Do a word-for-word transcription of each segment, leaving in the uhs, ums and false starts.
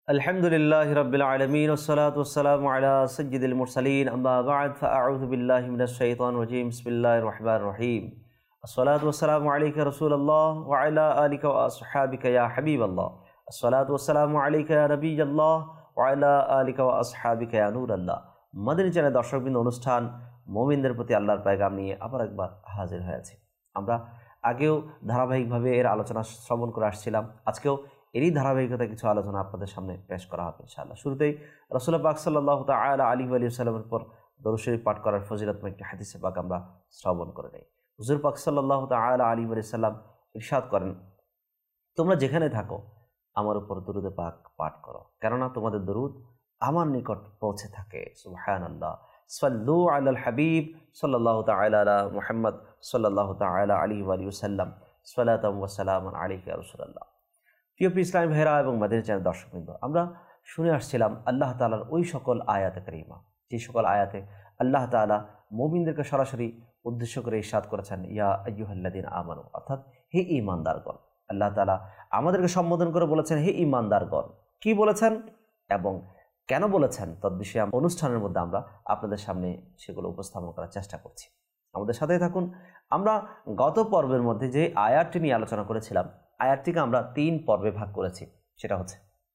अल्हम्दुलिल्लाहि रब्बिल आलमीन वस्सलातु वस्सलामु अला सय्यिदिल मुरसलीन अम्मा बअद फ़अऊज़ु बिल्लाहि मिनश शैतानिर रजीम बिस्मिल्लाहिर रहमानिर रहीम अस्सलातु वस्सलामु अलैका रसूलल्लाह व अला आलिका व अस्हाबिका या हबीबल्लाह अस्सलातु वस्सलामु अलैका या नबियल्लाह व अला आलिका व अस्हाबिका या नूरल्लाह। मदनी চ্যানেল দর্শকবৃন্দ, অনুষ্ঠান মুমিনদের প্রতি আল্লাহর পয়গাম নিয়ে আবার একবার হাজির হয়েছি। আমরা আগেও ধারাবাহিকভাবে এর আলোচনা শ্রবণ করে আসছিলাম। আজকেও এরই ধারাবাহিকতা কিছু আলোচনা আপনাদের সামনে পেশ করা হবে ইনশাআল্লাহ। শুরুতেই রাসূল পাক সাল্লাল্লাহু তাআলা আলাইহি ওয়া সাল্লামের পর দরুদ শরীফ পাঠ করার ফজিলতময় একটি হাদিসে পাক আমরা শ্রবণ করে নেই। হুজুর পাক সাল্লাল্লাহু তাআলা আলাইহি ওয়া সাল্লাম ইরশাদ করেন, তোমরা যেখানে থাকো আমার উপর দরুদে পাক পাঠ করো, কেননা তোমাদের দরুদ আমার নিকট পৌঁছে থাকে। সুবহানাল্লাহ। সাল্লু আলাল হাবিব সাল্লাল্লাহু তাআলা আলা মুহাম্মদ সাল্লাল্লাহু তাআলা আলাইহি ওয়া সাল্লাম সালাতাম ওয়া সালামান আলাইকা ইয়া রাসূলুল্লাহ। প্রিয় ইসলামী ভাইরা এবং মাদানী চ্যানেল দর্শকবৃন্দ, আমরা শুনে আসছিলাম আল্লাহ তাআলার ওই সকল আয়াতে কারিমা, যে সকল আয়াতে আল্লাহ তাআলা মুমিনদেরকে সরাসরি উদ্দেশ্য করে ইরশাদ করেছেন, ইয়া আইয়ুহাল্লাযীনা আমানু, অর্থাৎ হে ঈমানদারগণ। আল্লাহ তাআলা আমাদেরকে সম্বোধন করে বলেছেন, হে ঈমানদারগণ। কি বলেছেন এবং কেন বলেছেন তদ্বিষয়ে অনুষ্ঠানের মধ্যে আমরা আপনাদের সামনে সেগুলো উপস্থাপন করার চেষ্টা করছি। আমাদের সাথেই থাকুন। আমরা গত পর্বের মধ্যে যে আয়াতটি নিয়ে আলোচনা করেছিলাম, আয়াতটিকে আমরা তিন পর্বে ভাগ করেছি। সেটা হচ্ছে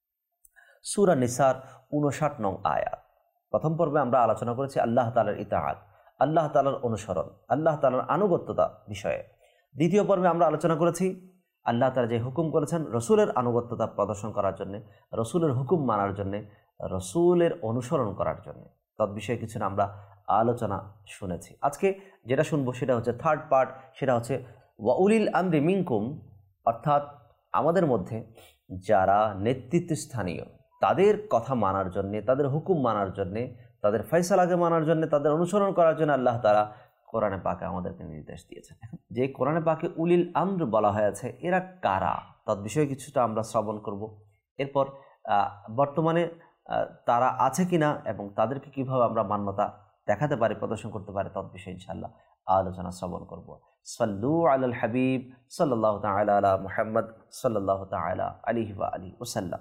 সূরা নিসার উনষাট নং আয়াত। প্রথম পর্বে আমরা আলোচনা করেছি আল্লাহ তাআলার ইতাআত, আল্লাহ তাআলার অনুসরণ, আল্লাহ তাআলার আনুগত্যতা বিষয়ে। দ্বিতীয় পর্বে আমরা আলোচনা করেছি আল্লাহ তাআলা যে হুকুম করেছেন রসুলের আনুগত্যতা প্রদর্শন করার জন্যে, রসুলের হুকুম মানার জন্যে, রসুলের অনুসরণ করার জন্যে। তদ্বিষয়ে কিছু আমরা আলোচনা শুনেছি। আজকে যেটা শুনবো সেটা হচ্ছে থার্ড পার্ট, সেটা হচ্ছে ওয়া উলিল আমরি মিনকুম, অর্থাৎ আমাদের মধ্যে যারা নেতৃত্বস্থানীয় তাদের কথা মানার জন্যে, তাদের হুকুম মানার জন্যে, তাদের ফয়সালাকে মানার জন্যে, তাদের অনুসরণ করার জন্য আল্লাহ তাআলা কোরআনে পাকে আমাদেরকে নির্দেশ দিয়েছেন। যে কোরআনে পাকে উলিল আমর বলা হয়েছে, এরা কারা তদ্বিষয়ে কিছুটা আমরা শ্রবণ করব। এরপর বর্তমানে তারা আছে কিনা এবং তাদেরকে কিভাবে আমরা মান্যতা দেখাতে পারি, প্রদর্শন করতে পারি, তদ্বিষয়ে ইনশাআল্লাহ আলোচনা শ্রবণ করব। সাল্লু আলাল হাবিব সাল্লাল্লাহু তাআলা আলা মুহাম্মদ সাল্লাল্লাহু তাআলা আলাইহি ওয়া আলিহি ওয়াসাল্লাম।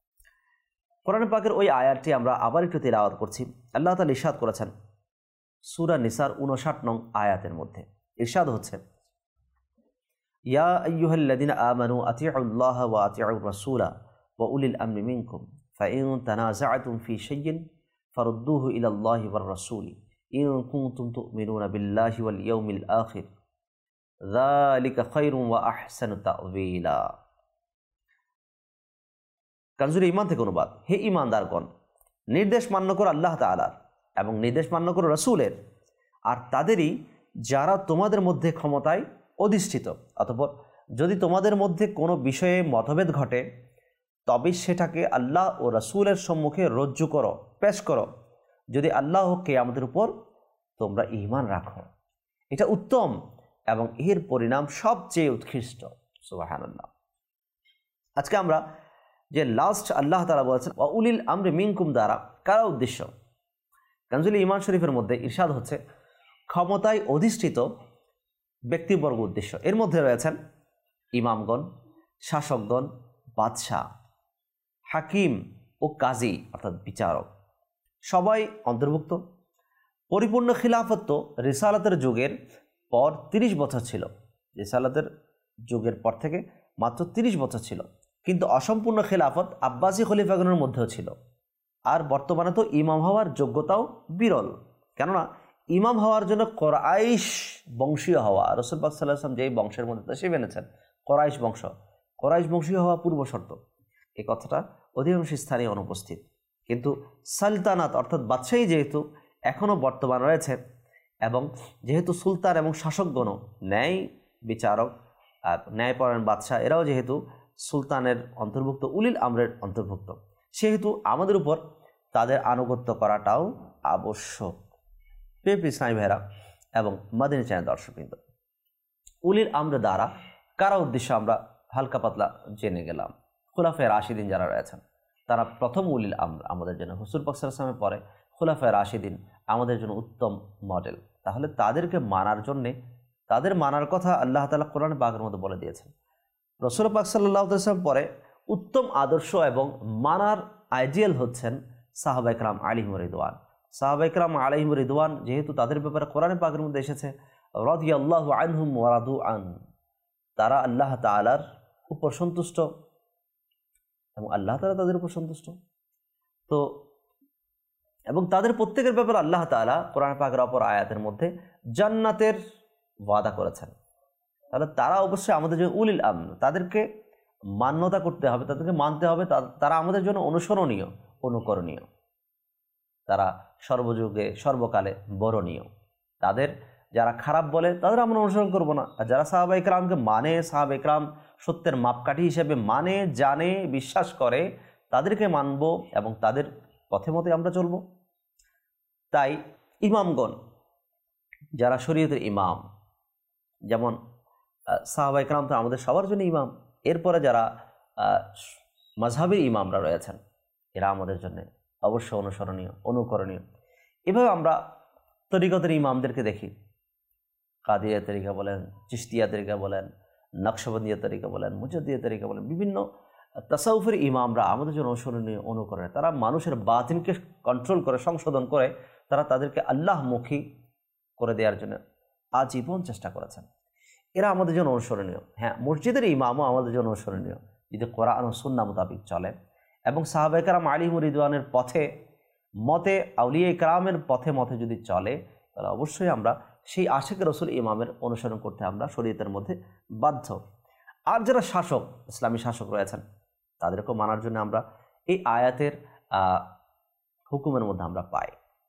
কোরআন পাকের ওই আয়াতটি আমরা আবার একটু তিলাওয়াত করছি। আল্লাহ তাআলা ইরশাদ করেছেন সূরা নিসার উনষাট নং আয়াতের মধ্যে, ইরশাদ হচ্ছে, ইয়া আইয়ুহাল্লাযীনা আমানু আতিউল্লাহ ওয়া আতিউর রাসূলা ওয়া উলিল আমরি মিনকুম ফাইন তানাযাআতুম ফি শাইইন ফারুদ্দুহু ইলাল্লাহি ওয়ার রাসূলি ইন কুনতুম তুমিনুনা বিল্লাহি ওয়াল ইয়াউমিল আখির যালিকা খায়রুন ওয়া আহসানু তা'ওয়িলা। কানজুল ঈমান থেকে অনুবাদ, হে ঈমানদারগণ, নির্দেশ মান্য করো আল্লাহ তাআলার এবং নির্দেশ মান্য করো রাসূলের, আর তাদেরই যারা তোমাদের মধ্যে ক্ষমতায় অধিষ্ঠিত। অতঃপর যদি তোমাদের মধ্যে কোনো বিষয়ে মতভেদ ঘটে তবে সেটাকে আল্লাহ ও রাসূলের সম্মুখে রজ্জু করো, পেশ করো, যদি আল্লাহ ও কিয়ামতের উপর তোমরা ঈমান রাখো। এটা উত্তম এবং এর পরিণাম সবচেয়ে উৎকৃষ্ট। সুবহানাল্লাহ। আজকে আমরা যে লাস্ট আল্লাহ তাআলা বলেছেন ওয়া উলিল আমরি মিনকুম দ্বারা কারা উদ্দেশ্য, কানজুল ঈমান শরীফের মধ্যে ইরশাদ হচ্ছে ক্ষমতায় অধিষ্ঠিত ব্যক্তিবর্গ উদ্দেশ্য। এর মধ্যে রয়েছেন ইমামগণ, শাসকগণ, বাদশাহ, হাকিম ও কাজী অর্থাৎ বিচারক, সবাই অন্তর্ভুক্ত। পরিপূর্ণ খিলাফত রিসালাতের যুগের পর তিরিশ বছর ছিল, রিসালাতের যুগের পর থেকে মাত্র তিরিশ বছর ছিল, কিন্তু অসম্পূর্ণ খিলাফত আব্বাসী খলিফাগণের মধ্যেও ছিল। আর বর্তমানে তো ইমাম হওয়ার যোগ্যতাও বিরল, কেননা ইমাম হওয়ার জন্য কোরাইশ বংশীয় হওয়া, রাসূল পাক সাল্লাল্লাহু আলাইহি ওয়াসাল্লাম যেই বংশের মধ্যে তাশরীফ এনেছেন, কোরাইশ বংশ, কোরাইশ বংশীয় হওয়া পূর্ব শর্ত। এই কথাটা অধিকাংশ স্থানীয় অনুপস্থিত। কিন্তু সালতানাত অর্থাৎ বাদশাহী যেহেতু এখনও বর্তমান রয়েছে এবং যেহেতু সুলতান এবং শাসকগণও ন্যায় বিচারক, ন্যায়পরায়ণ বাদশাহ, এরাও যেহেতু সুলতানের অন্তর্ভুক্ত, উলিল আমরের অন্তর্ভুক্ত, সেহেতু আমাদের উপর তাদের আনুগত্য করাটাও আবশ্যক। প্রিয় ইসলামী ভাইরা এবং মাদানী চ্যানেল দর্শকবৃন্দ, উলিল আমর দ্বারা কারা উদ্দেশ্য আমরা হালকা পাতলা জেনে গেলাম। খুলাফায়ে রাশিদিন যারা রয়েছেন তারা প্রথম উলিল আমর আমাদের জন্য। হুজুর পাক সাল্লাল্লাহু আলাইহি ওয়াসাল্লামের পরে খুলাফায়ে রাশিদিন আমাদের জন্য উত্তম মডেল। তাহলে তাদেরকে মানার জন্যে, তাদের মানার কথা আল্লাহ তাআলা কোরআন পাকের মধ্যে বলে দিয়েছেন। রাসূল পাক সাল্লাল্লাহু আলাইহি ওয়াসাল্লাম পরে উত্তম আদর্শ এবং মানার আইডিয়াল হচ্ছেন সাহাবা ইকরাম আলাইহিম রিদওয়ান। সাহাবা ইকরাম আলাইহিম রিদওয়ান যেহেতু তাদের ব্যাপারে কোরআনে পাকের মধ্যে এসেছে রাদিয়াল্লাহু আনহুম ওয়া রাদু আন, তারা আল্লাহ তাআলার উপর সন্তুষ্ট এবং আল্লাহ তাআলা তাদের উপর সন্তুষ্ট। তো এবং তাদের প্রত্যেকের ব্যাপারে আল্লাহ তাআলা কোরআন পাকের অপর আয়াতের মধ্যে জান্নাতের ওয়াদা করেছেন। তাহলে তারা অবশ্যই আমাদের জন্য উলিল আমর, তাদেরকে মান্যতা করতে হবে, তাদেরকে মানতে হবে, তারা আমাদের জন্য অনুসরণীয়, অনুকরণীয়, তারা সর্বযুগে সর্বকালে বরণীয়। তাদের যারা খারাপ বলে তাদের আমরা অনুসরণ করব না, আর যারা সাহাবা ইকরামকে মানে, সাহাবা ইকরাম সত্যের মাপকাঠি হিসেবে মানে, জানে, বিশ্বাস করে, তাদেরকে মানব এবং তাদের পথে মতে আমরা চলব। তাই ইমামগণ যারা শরীয়তের ইমাম, যেমন সাহাবা ইকরাম তো আমাদের সবার জন্য ইমাম, এরপরে যারা মাযহাবের ইমামরা রয়েছেন এরা আমাদের জন্য অবশ্য অনুসরণীয়, অনুকরণীয়। এভাবে আমরা তরিকতের ইমামদেরকে দেখি, কাদিয়া তরিকা বলেন, চিশতিয়া তরিকা বলেন, নকশবন্দিয়া তরিকা বলেন, মুজাদ্দিয়া তরিকা বলেন, বিভিন্ন তাসাউফের ইমামরা আমাদের জন্য অনুসরণীয়, অনুকরণীয়। তারা মানুষের বাতিনকে কন্ট্রোল করে, সংশোধন করে, তারা তাদেরকে আল্লাহমুখী করে দেওয়ার জন্য আজীবন চেষ্টা করেছেন। এরা আমাদের জন্য অনুসরণীয়। হ্যাঁ, মসজিদের ইমামও আমাদের জন্য অনুসরণীয় যদি কোরআন ও সুন্নাহ মোতাবিক চলে এবং সাহাবা ইকরাম আলাইহিম রিদওয়ানের পথে মতে, আউলিয়া ইকরামের পথে মতে যদি চলে, তাহলে অবশ্যই আমরা সেই আশিক রসুল ইমামের অনুসরণ করতে আমরা শরীয়তের মধ্যে বাধ্য। আর যারা শাসক, ইসলামী শাসক রয়েছেন, তাদেরকেও মানার জন্য আমরা এই আয়াতের হুকুমের মধ্যে আমরা পাই।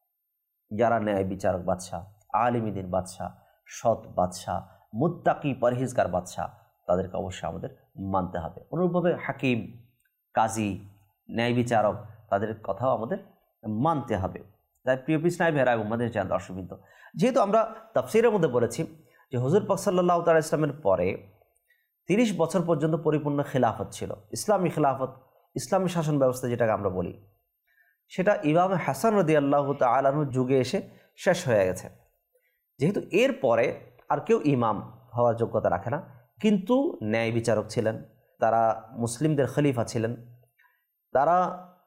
যারা ন্যায় বিচারক বাদশাহ, আলিমিদিন বাদশাহ, সৎ বাদশাহ, মুত্তাকি পরহেজগার বাদশাহ, তাদেরকে অবশ্যই আমাদের মানতে হবে। অনুরূপভাবে হাকিম, কাজী, ন্যায় বিচারক, তাদের কথাও আমাদের মানতে হবে। তাই প্রিয় পিসনাই ভেরা এবং আমাদের জান দর্শকবৃন্দ, যেহেতু আমরা তাফসীরের মধ্যে বলেছি যে হুজুর পাক সাল্লাল্লাহু তাআলা ইসলামের পরে তিরিশ বছর পর্যন্ত পরিপূর্ণ খিলাফত ছিল, ইসলামী খিলাফত, ইসলামী শাসন ব্যবস্থা যেটাকে আমরা বলি, সেটা ইমাম হাসান রাদিয়াল্লাহু তাআলা আনহুর যুগে এসে শেষ হয়ে গেছে। যেহেতু এর পরে আর কেউ ইমাম হওয়ার যোগ্যতা রাখে না, কিন্তু ন্যায় বিচারক ছিলেন, তারা মুসলিমদের খলিফা ছিলেন, তারা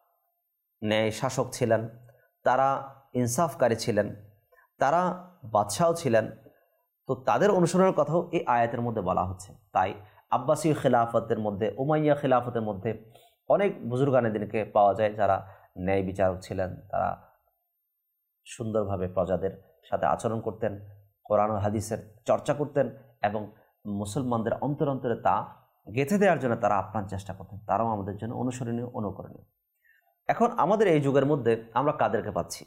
ন্যায় শাসক ছিলেন, তারা ইনসাফকারী ছিলেন, তারা বাদশাও ছিলেন। তো তাদের অনুসরণের কথাও এই আয়াতের মধ্যে বলা হচ্ছে। তাই আব্বাসী খিলাফতের মধ্যে, উমাইয়া খিলাফতের মধ্যে অনেক বুজুর্গানেদিনকে পাওয়া যায় যারা ন্যায় বিচারক ছিলেন, তারা সুন্দরভাবে প্রজাদের সাথে আচরণ করতেন, কোরআন ও হাদিসের চর্চা করতেন এবং মুসলমানদের অন্তর অন্তরে তা গেঁথে দেওয়ার জন্য তারা আপ্রাণ চেষ্টা করতেন। তারাও আমাদের জন্য অনুসরণীয়, অনুকরণীয়। এখন আমাদের এই যুগের মধ্যে আমরা কাদেরকে পাচ্ছি?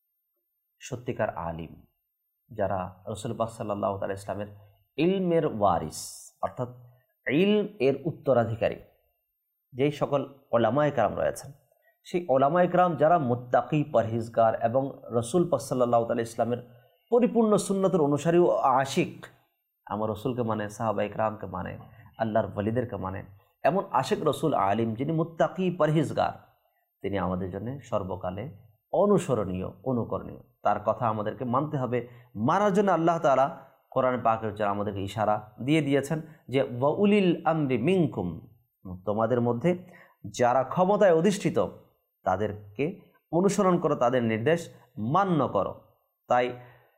সত্যিকার আলিম, যারা রাসূল পাক সাল্লাল্লাহু তাআলা ইসলামের ইলমের ওয়ারিস, অর্থাৎ ইলম এর উত্তরাধিকারী যেই সকল ওলামায়ে কেরাম রয়েছেন, সেই ওলামায়ে কেরাম যারা মুত্তাকি, পরহেজগার এবং রাসূল পাক সাল্লাল্লাহু তাআলা ইসলামের পরিপূর্ণ সুন্নতের অনুসারী ও আশিক, আমার রসুলকে মানে, সাহাবায়ে কেরামকে মানে, আল্লাহর ওলিদেরকে মানে, এমন আশিক রসুল আলিম যিনি মুত্তাকি, পরহেজগার, তিনি আমাদের জন্য সর্বকালে অনুসরণীয়, অনুকরণীয়। তার কথা আমাদেরকে মানতে হবে। মানার জন্য আল্লাহ তাআলা কোরআন পাকের যারা আমাদেরকে ইশারা দিয়ে দিয়েছেন যে ওয়া উলিল আমরি মিনকুম, তোমাদের মধ্যে যারা ক্ষমতায় অধিষ্ঠিত তাদেরকে অনুসরণ করো, তাদের নির্দেশ মান্য করো। তাই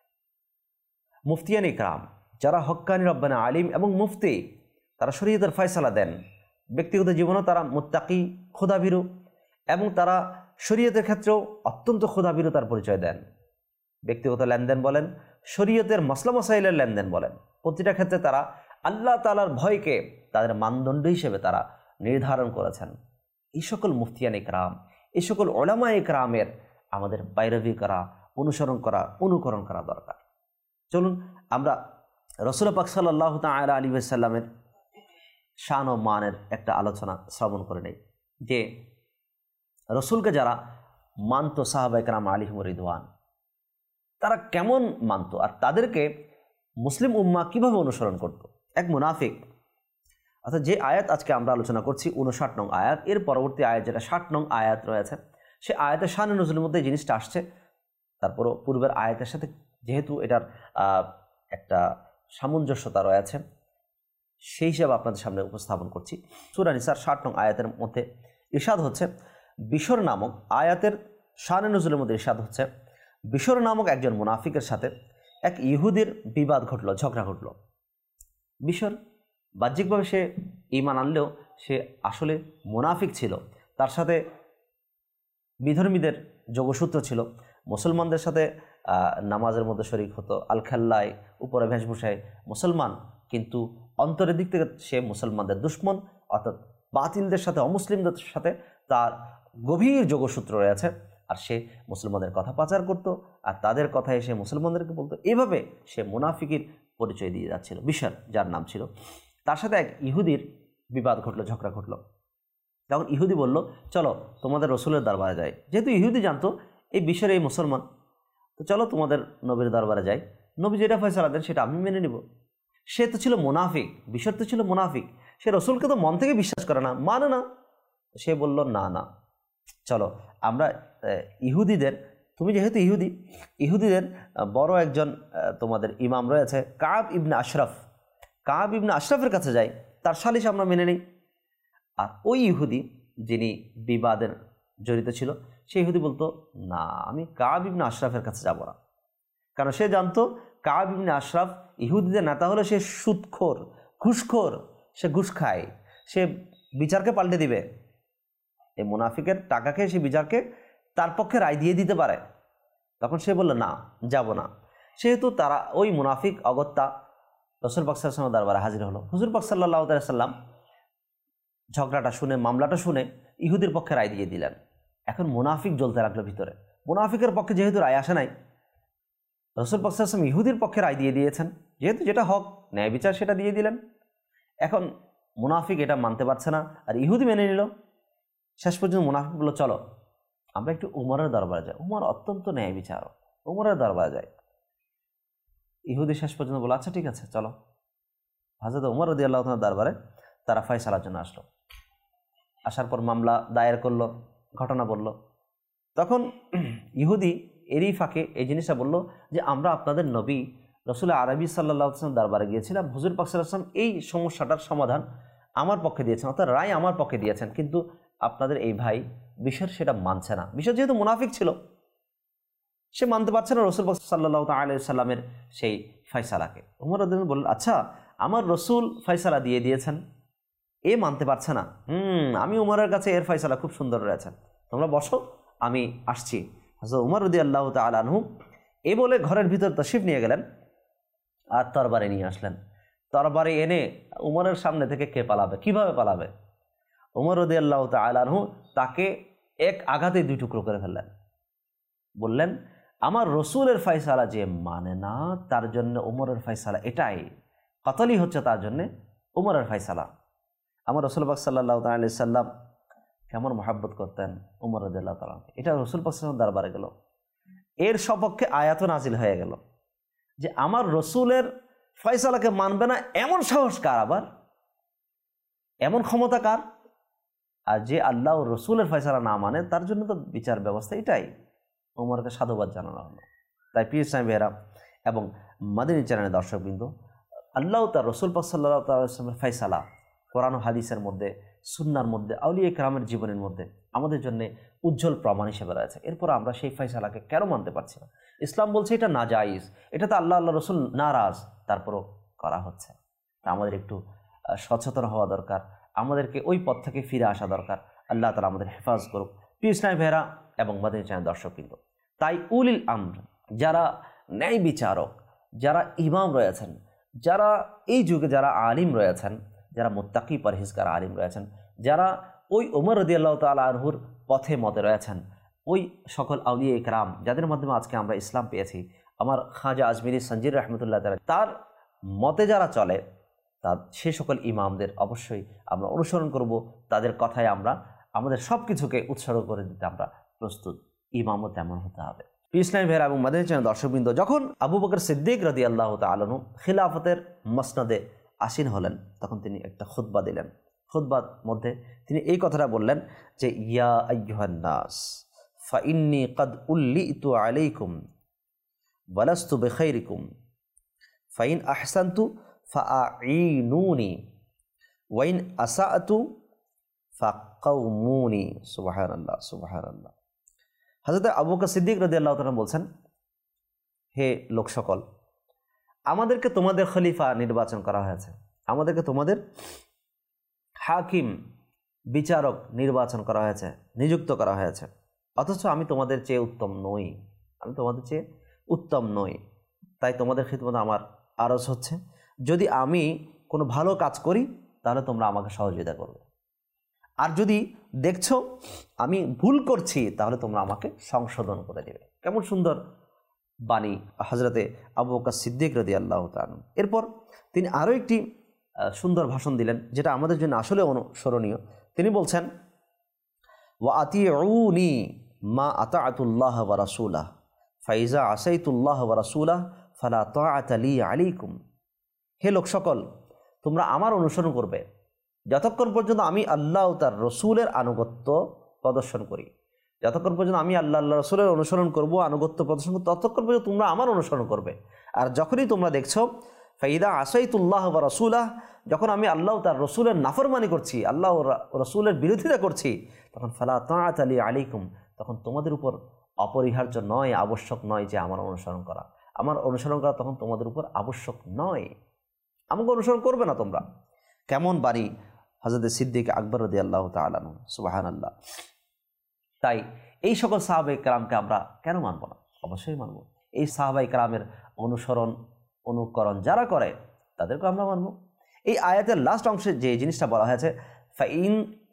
মুফতিয়ান ইকরাম যারা হক্কানি রব্বানা আলিম এবং মুফতি, তারা শরীয়তের ফয়সালা দেন। ব্যক্তিগত জীবনেও তারা মুত্তাকি, খোদাভীরু এবং তারা শরীয়তের ক্ষেত্রেও অত্যন্ত খোদাভীরুতার পরিচয় দেন। ব্যক্তিগত লেনদেন বলেন, শরীয়তের মাসলা মাসাইলের লেনদেন বলেন, প্রতিটা ক্ষেত্রে তারা আল্লাহ তাআলার ভয়কে তাদের মানদণ্ড হিসেবে তারা নির্ধারণ করেছেন। এই সকল মুফতিয়ান ইকরাম, এই সকল উলামা ইকরামের আমাদের বাইরবি করা, অনুসরণ করা, অনুকরণ করা দরকার। চলুন আমরা রাসূল পাক সাল্লাল্লাহু তাআলা আলাইহি ওয়াসাল্লামের শান ও মানের একটা আলোচনা শ্রবণ করে নেই যে রসুলকে যারা মানত, সাহাবা ইকরাম আলাইহিম রিদওয়ান, তারা কেমন মানত আর তাদেরকে মুসলিম উম্মাহ কিভাবে অনুসরণ করত। এক মুনাফিক, অর্থাৎ যে আয়াত আজকে আমরা আলোচনা করছি উনষাট নং আয়াত, এর পরবর্তী আয়াত যেটা ষাট নং আয়াত রয়েছে, সে আয়াতের শান নজুলের মধ্যে এই জিনিসটা আসছে। তারপরও পূর্বের আয়াতের সাথে যেহেতু এটার একটা সামঞ্জস্যতা রয়েছে, সেই হিসাবে আপনাদের সামনে উপস্থাপন করছি। সূরা নিসার ষাট নং আয়াতের মধ্যে ইরশাদ হচ্ছে, বিশর নামক আয়াতের শানে নুজুলের মধ্যে ইরশাদ হচ্ছে, বিশর নামক একজন মুনাফিকের সাথে এক ইহুদির বিবাদ ঘটল, ঝগড়া ঘটল। বিশর বাহ্যিকভাবে সে ঈমান আনলেও সে আসলে মুনাফিক ছিল। তার সাথে বিধর্মীদের যোগসূত্র ছিল। মুসলমানদের সাথে নামাজের মধ্যে শরিক হতো, আল খাল্লায় উপরে বেশভূষায় মুসলমান, কিন্তু অন্তরের দিক থেকে সে মুসলমানদের দুশ্মন, অর্থাৎ বাতিলদের সাথে অমুসলিমদের সাথে তার গভীর যোগসূত্র রয়েছে। আর সে মুসলমানদের কথা পাচার করত, আর তাদের কথায় সে মুসলমানদেরকে বলতো। এভাবে সে মুনাফিকের পরিচয় দিয়ে যাচ্ছিল। বিশর যার নাম ছিল, তার সাথে এক ইহুদির বিবাদ ঘটলো, ঝগড়া ঘটলো। তখন ইহুদি বলল, চলো তোমাদের রসুলের দরবারে যাই। যেহেতু ইহুদি জানতো এই বিশর এই মুসলমান, তো চলো তোমাদের নবীর দরবারে যাই, নবী যেটা ফয়সালা দেন সেটা আমি মেনে নিব। সে তো ছিল মুনাফিক, বিশর তো ছিল মুনাফিক, সে রসুলকে তো মন থেকে বিশ্বাস করে না, মানে না। সে বলল, না না চলো আমরা ইহুদিদের, তুমি যেহেতু ইহুদি, ইহুদিদের বড় একজন তোমাদের ইমাম রয়েছে কাব ইবনে আশরাফ, কাব ইবনে আশরাফের কাছে যাই, তার সালিশ আমরা মেনে নিই। আর ওই ইহুদি যিনি বিবাদের জড়িত ছিল, সেই ইহুদি বলতো, না আমি কাব ইবনে আশরাফের কাছে যাব না। কারণ সে জানতো কাব ইবনে আশরাফ ইহুদিদের নেতা হলে সে সুদখোর, ঘুষখোর, সে ঘুষ খায়, সে বিচারকে পাল্টে দিবে। এই মুনাফিকের টাকা খেয়ে সে বিচারকে তার পক্ষে রায় দিয়ে দিতে পারে। তখন সে বলল, না যাব না। সেহেতু তারা ওই মুনাফিক অগত্যা রাসূল পাক সাল্লাল্লাহু আলাইহি ওয়াসাল্লামের দরবারে হাজির হলো। হুজুর পাক সাল্লাল্লাহু আলাইহি সাল্লাম ঝগড়াটা শুনে, মামলাটা শুনে ইহুদির পক্ষে রায় দিয়ে দিলেন। এখন মুনাফিক জ্বলতে লাগলো ভিতরে। মুনাফিকের পক্ষে যেহেতু রায় আসে নাই, রাসূল পাক সাল্লাল্লাহু আলাইহি ওয়াসাল্লাম ইহুদির পক্ষে রায় দিয়ে দিয়েছেন, যেহেতু যেটা হক ন্যায় বিচার সেটা দিয়ে দিলেন। এখন মুনাফিক এটা মানতে পারছে না, আর ইহুদি মেনে নিল। শেষ পর্যন্ত মুনাফিক বলল, চলো আমরা একটু উমরের দরবারে যাই, উমর অত্যন্ত ন্যায় বিচারক, উমরের দরবারে যাই। ইহুদি শেষ পর্যন্ত বলল, আচ্ছা ঠিক আছে চলো। হযরত উমর রাদিয়াল্লাহু তাআলার দরবারে তারা ফয়সালার জন্য আসলো। আসার পর মামলা দায়ের করলো, ঘটনা বলল। তখন ইহুদি এরই ফাঁকে এই জিনিসটা বলল যে, আমরা আপনাদের নবী রাসূল আরবি সাল্লাল্লাহু আলাইহি ওয়াসাল্লাম দরবারে গিয়েছিলাম, হুজুর পাক সাল্লাল্লাহু আলাইহি ওয়াসাল্লাম এই সমস্যাটার সমাধান আমার পক্ষে দিয়েছেন, অর্থাৎ রায় আমার পক্ষে দিয়েছেন, কিন্তু আপনাদের এই ভাই বিশর সেটা মানছে না। বিশর যেহেতু মুনাফিক ছিল, সে মানতে পারছে না রাসূল পাক সাল্লাল্লাহু আলাইহি ওয়াসাল্লামের সেই ফয়সালাকে। উমর রাদিয়াল্লাহু বললেন, আচ্ছা আমার রসুল ফয়সালা দিয়ে দিয়েছেন, এ মানতে পারছে না, হুম আমি উমরের কাছে এর ফয়সালা খুব সুন্দর রয়েছে, তোমরা বসো আমি আসছি। হযরত উমর রাদিয়াল্লাহু তাআলা আনহু এ বলে ঘরের ভিতর তাশরিফ নিয়ে গেলেন আর তরবারি নিয়ে আসলেন। তরবারি এনে উমরের সামনে থেকে কে পালাবে, কিভাবে পালাবে? উমর রাদিয়াল্লাহু তাআলা আনহু তাকে এক আঘাতে দুই টুকরো করে ফেললেন। বললেন, আমার রসুলের ফয়সালা যে মানে না, তার জন্য উমরের ফয়সালা এটাই, কতলই হচ্ছে তার জন্য উমরের ফয়সালা। আমার রসুল পাক সাল্লাল্লাহু আলাইহি সাল্লাম কেমন মহব্বত করতেন উমর রাদিয়াল্লাহু তাআলা, এটা রসুল পাক সাল্লাল্লাহু দরবারে গেল, এর সপক্ষে আয়াত নাজিল হয়ে গেল যে আমার রসুলের ফয়সালাকে মানবে না, এমন সাহস কার, আবার এমন ক্ষমতা কার? আর যে আল্লাহ ও রসুলের ফয়সালা না মানে, তার জন্য তো বিচার ব্যবস্থা এটাই। উমরকে সাধুবাদ জানানো হলো। তাই প্রিয় ইসলামী ভাইয়েরা এবং মাদানী চ্যানেলের দর্শকবৃন্দ, আল্লাহ তার রসুল পাক সাল্লাল্লাহু আলাইহি ওয়াসাল্লামের ফয়সালা কোরআন ও হাদিসের মধ্যে, সুন্নাহর মধ্যে, আউলিয়া কেরামের জীবনের মধ্যে আমাদের জন্য উজ্জ্বল প্রমাণ হিসেবে রয়েছে। এরপর আমরা সেই ফয়সালাকে কেন মানতে পারছি না? ইসলাম বলছে এটা নাজায়েজ, এটা তো আল্লাহ আল্লাহ রসুল নারাজ, তারপরও করা হচ্ছে। তা আমাদের একটু সচেতন হওয়া দরকার, আমাদেরকে ওই পথ থেকে ফিরে আসা দরকার। আল্লাহ তাআলা আমাদের হেফাজ করুক। প্রিয় ইসলামী ভাইয়েরা এবং মাদানী চ্যানেল দর্শকবৃন্দ, তাই উলিল আমর, যারা ন্যায় বিচারক, যারা ইমাম রয়েছেন, যারা এই যুগে যারা আলিম রয়েছেন, যারা মুত্তাকি পরহেজগার আলিম রয়েছেন, যারা ওই ওমর রাদিয়াল্লাহু তাআলা আনহুর পথে মতে রয়েছেন, ওই সকল আউলিয়া ইকরাম যাদের মাধ্যমে আজকে আমরা ইসলাম পেয়েছি, আমার খাজা আজমিরি সঞ্জির রহমতুল্লাহ তাআলা তার মতে যারা চলে, তার সে সকল ইমামদের অবশ্যই আমরা অনুসরণ করব। তাদের কথায় আমরা আমাদের সব কিছুকে উৎসর্গ করে দিতে আমরা প্রস্তুত। ইমামও তেমন হতে হবে। ইসলামী ভাইয়েরা এবং মাদানী চ্যানেল দর্শকবৃন্দ, যখন আবু বকর সিদ্দিক রাদিয়াল্লাহু তাআলা আনহু খিলাফতের মসনদে আসীন হলেন, তখন তিনি একটা খুতবা দিলেন। খুতবার মধ্যে তিনি এই কথাটা বললেন যে, ইয়া আইয়ুহান নাস ফাইন্নী কদ উল্লিতু আলাইকুম ওয়ালাস্তু বিখাইরিকুম ফাইন আহসানতু ফাআইনুনি ওয়াইন আসাআতু ফাকাউমুনি। সুবহানাল্লাহ সুবহানাল্লাহ। হযরত আবু বকর সিদ্দিক রাদিয়াল্লাহু তাআলা বলছেন, হে লোক সকল, আমাদেরকে তোমাদের খলিফা নির্বাচন করা হয়েছে, আমাদেরকে তোমাদের হাকিম বিচারক নির্বাচন করা হয়েছে, নিযুক্ত করা হয়েছে, অথচ আমি তোমাদের চেয়ে উত্তম নই, আমি তোমাদের চেয়ে উত্তম নই। তাই তোমাদের খিদমত আমার আরজ হচ্ছে, যদি আমি কোনো ভালো কাজ করি তাহলে তোমরা আমাকে সহযোগিতা করবে, আর যদি দেখছো আমি ভুল করছি তাহলে তোমরা আমাকে সংশোধন করে দেবে। কেমন সুন্দর বাণী হযরতে আবু বকর সিদ্দিক রাদিয়াল্লাহু তাআলা। এরপর তিনি আরও একটি সুন্দর ভাষণ দিলেন, যেটা আমাদের জন্য আসলে অনুসরণীয়। তিনি বলছেন, ওয়া আতিউনি মা আতাআতুল্লাহ ওয়া রাসূলাহ ফাইজা আসাইতুল্লাহ ওয়া রাসূলাহ ফালা তাআতা লি আলাইকুম। হে লোক সকল, তোমরা আমার অনুসরণ করবে যতক্ষণ পর্যন্ত আমি আল্লাহ ও তার রসুলের আনুগত্য প্রদর্শন করি। যতক্ষণ পর্যন্ত আমি আল্লাহ আল্লাহ রসুলের অনুসরণ করব, আনুগত্য প্রদর্শন করব, ততক্ষণ পর্যন্ত তোমরা আমার অনুসরণ করবে। আর যখনই তোমরা দেখছো ফাইদা আসাইতুল্লাহ ওয়া রাসূলাহ, যখন আমি আল্লাহ ও তার রসুলের নাফরমানি করছি, আল্লাহ ও রসুলের বিরোধিতা করছি, তখন ফালা তাআতা লি আলাইকুম, তখন তোমাদের উপর অপরিহার্য নয়, আবশ্যক নয় যে আমার অনুসরণ করা। আমার অনুসরণ করা তখন তোমাদের উপর আবশ্যক নয়, আমাকে অনুসরণ করবে না তোমরা। কেমন বাণী হযরত সিদ্দিক আকবর রাদিয়াল্লাহু তাআলা আনহু। সুবহানাল্লাহ। তাই এই সকল সাহাবায়ে কেরামকে আমরা কেন মানব না? অবশ্যই মানব। এই সাহাবায়ে কেরামের অনুসরণ অনুকরণ যারা করে তাদেরকে আমরা মানব। এই আয়াতের লাস্ট অংশে যে জিনিসটা বলা হয়েছে, ফাইন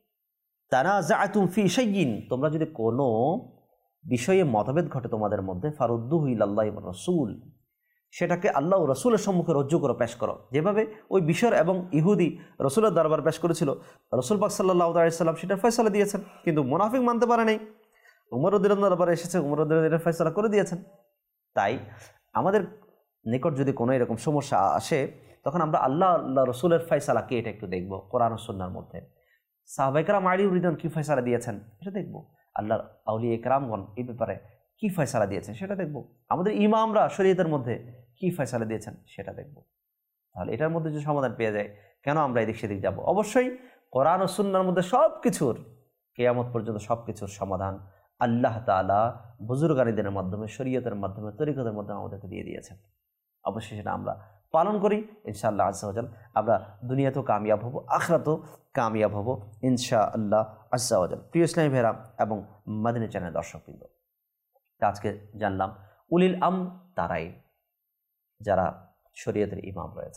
তানাযাআতুম ফি শাইইন, তোমরা যদি কোনো বিষয়ে মতভেদ ঘটে তোমাদের মধ্যে, ফারুদ্দুহু ইলাল্লাহি ওয়া রাসূল, সেটাকে আল্লাহ ও রসুলের সম্মুখে রজ্জু করে পেশ করো। যেভাবে ওই বিষয়ের এবং ইহুদি রসুলের দরবার পেশ করেছিল, রসুল পাক সাল্লাল্লাহু আলাইহি সাল্লাম সেটা ফয়সালা দিয়েছেন, কিন্তু মুনাফিক মানতে পারে নাই। উমর রাদিয়াল্লাহু দরবারে এসেছে, উমর রাদিয়াল্লাহু ফয়সালা করে দিয়েছেন। তাই আমাদের নিকট যদি কোনো এরকম সমস্যা আসে, তখন আমরা আল্লাহ আল্লাহ রসুলের ফয়সালাকে এটা একটু দেখব। কোরআন ও সুন্নাহর মধ্যে সাহাবায়ে কেরাম আলী রিদওয়ান কি ফয়সালা দিয়েছেন এটা দেখব। আল্লাহর আউলিয়া কেরামগণ এই ব্যাপারে কি ফয়সালা দিয়েছেন সেটা দেখব। আমাদের ইমামরা শরীয়তের মধ্যে কি ফয়সালা দিয়েছেন সেটা দেখব। তাহলে এটার মধ্যে যে সমাধান পেয়ে যায়, কেন আমরা এদিক সেদিক যাব? অবশ্যই কোরআন ও সুন্নাহর মধ্যে সব কিছুর, কিয়ামত পর্যন্ত সব কিছুর সমাধান আল্লাহ তাআলা বুজুর্গানীদের মাধ্যমে, শরীয়তের মাধ্যমে, তরিকতের মাধ্যমে আমাদেরকে দিয়ে দিয়েছেন। অবশ্যই সেটা আমরা পালন করি, ইনশাআল্লাহ আজ্জা ওয়া জাল আমরা দুনিয়াতেও কামিয়াব হব, আখিরাতেও কামিয়াব হব ইনশাআল্লাহ আজ্জা ওয়া জাল। প্রিয় ইসলামী ভাইরা এবং মাদিনী চ্যানেল দর্শকবৃন্দ, আজকে জানলাম উলিল আম তারাই যারা শরীয়তের ইমাম রয়েছে।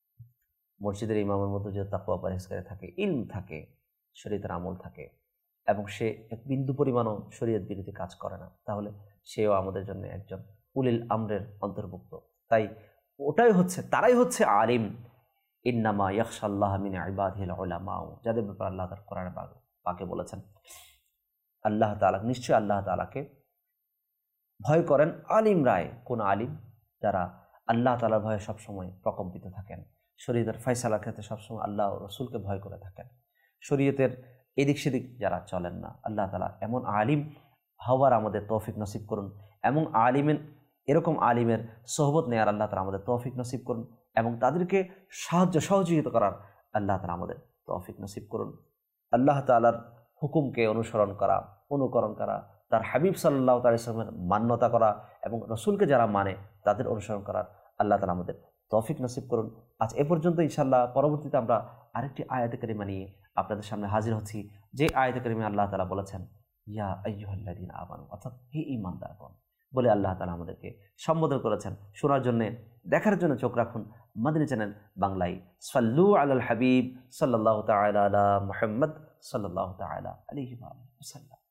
মসজিদের ইমামের মধ্যে যে তাকওয়া পরহেজগারি থাকে, ইলম থাকে, শরীয়তের আমল থাকে, এবং সে এক বিন্দু পরিমাণও শরীয়ত বিরোধী কাজ করে না, তাহলে সেও আমাদের জন্য একজন উলিল আমরের অন্তর্ভুক্ত। তাই ওটাই হচ্ছে, তারাই হচ্ছে আলিম। ইন্নামা ইয়াখশাল্লাহ মিন ইবাদিহিল উলামা, যাদের ব্যাপারে আল্লাহ তাআলা কোরআনে পাকে বলেছেন, আল্লাহ তাআলা নিশ্চয় আল্লাহ তাআলাকে ভয় করেন আলিম রায়। কোন আলিম? যারা আল্লাহ তাআলার ভয়ে সবসময় প্রকম্পিত থাকেন, শরীয়তের ফয়সালার ক্ষেত্রে সবসময় আল্লাহ ও রসুলকে ভয় করে থাকেন, শরীয়তের এদিক সেদিক যারা চলেন না। আল্লাহ তাআলা এমন আলিম হওয়ার আমাদের তৌফিক নসিব করুন, এবং আলিমের এরকম আলিমের সোহবত নেয়ার আল্লাহ তাআলা আমাদের তৌফিক নসিব করুন, এবং তাদেরকে সাহায্য সহযোগিতা করার আল্লাহ তাআলা আমাদের তৌফিক নসিব করুন। আল্লাহ তাআলার হুকুমকে অনুসরণ করা, অনুকরণ করা, তার হাবিব সাল্লাল্লাহু আলাইহি ওয়াসাল্লামের মান্যতা করা, এবং রসুলকে যারা মানে তাদের অনুসরণ করার আল্লাহ তাআলা আমাদের তৌফিক নসিব করুন। আজ এ পর্যন্ত। ইনশাআল্লাহ পরবর্তীতে আমরা আরেকটি আয়াতে কারিমা নিয়ে আপনাদের সামনে হাজির হচ্ছি, যে আয়াতে কারিমে আল্লাহ তাআলা বলেছেন, ইয়া আইয়ুহাল্লাযীনা আমানু, অর্থাৎ হে ঈমানদারগণ বলে আল্লাহ তাআলা আমাদেরকে সম্বোধন করেছেন। শোনার জন্য, দেখার জন্য চোখ রাখুন মাদিনী চ্যানেল বাংলায়। সাল্লু আলাল হাবিব সাল্লাল্লাহু তাআলা আলা মুহাম্মদ সাল্লাল্লাহু তাআলা আলাইহি ওয়া সাল্লাম।